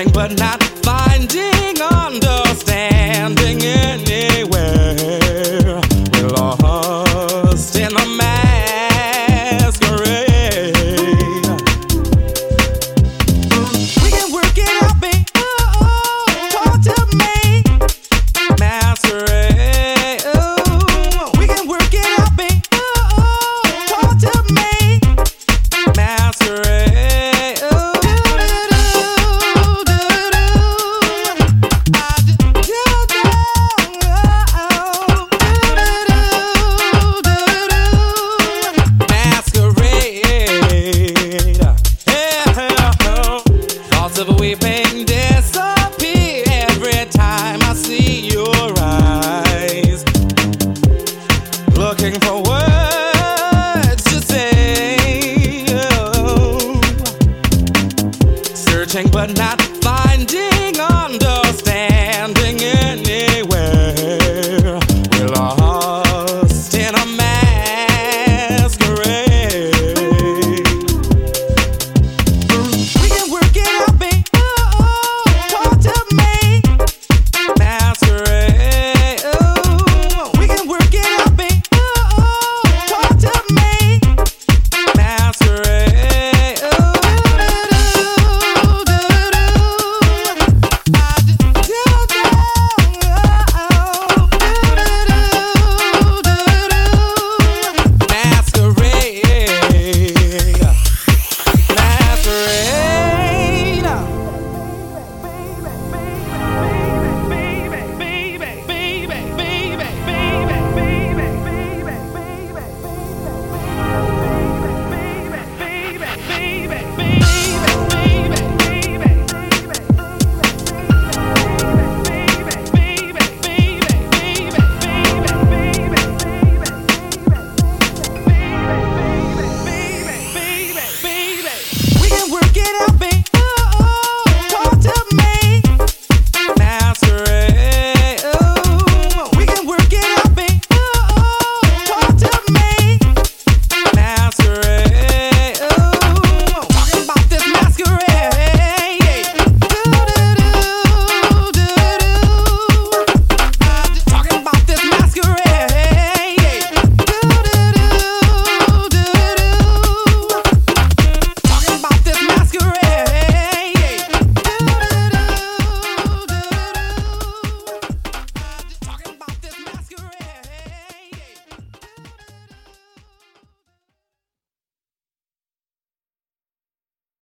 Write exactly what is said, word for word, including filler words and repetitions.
Searching but not finding understanding anywhere. We're lost in a masquerade. We can work it out, babe. Oh, talk to me. Masquerade. Oh, we can work it out, babe. Oh, talk to me. Masquerade. Oh. Weeping disappear every time I see your eyes. Looking for words to say. Oh. Searching but not finding understanding.